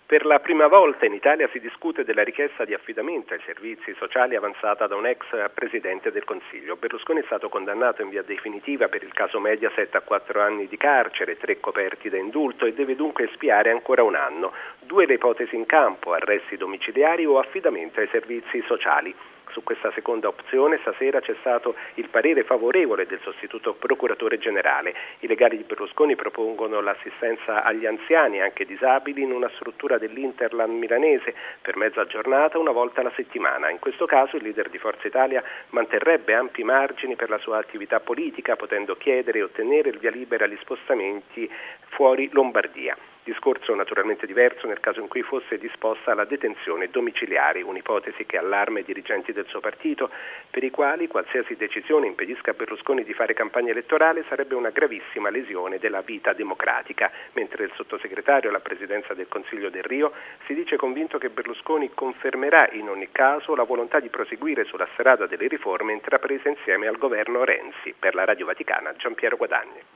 Per la prima volta in Italia si discute della richiesta di affidamento ai servizi sociali avanzata da un ex Presidente del Consiglio. Berlusconi è stato condannato in via definitiva per il caso Mediaset a 4 anni di carcere, 3 coperti da indulto e deve dunque espiare ancora un anno. 2 le ipotesi in campo: arresti domiciliari o affidamento ai servizi sociali. Su questa seconda opzione stasera c'è stato il parere favorevole del sostituto procuratore generale. I legali di Berlusconi propongono l'assistenza agli anziani, anche disabili, in una struttura dell'Interland milanese per mezza giornata una volta alla settimana. In questo caso il leader di Forza Italia manterrebbe ampi margini per la sua attività politica, potendo chiedere e ottenere il via libera agli spostamenti fuori Lombardia. Discorso naturalmente diverso nel caso in cui fosse disposta la detenzione domiciliare, un'ipotesi che allarma i dirigenti del suo partito, per i quali qualsiasi decisione impedisca a Berlusconi di fare campagna elettorale sarebbe una gravissima lesione della vita democratica, mentre il sottosegretario alla presidenza del Consiglio Del Rio si dice convinto che Berlusconi confermerà in ogni caso la volontà di proseguire sulla strada delle riforme intraprese insieme al governo Renzi. Per la Radio Vaticana, Giampiero Guadagni.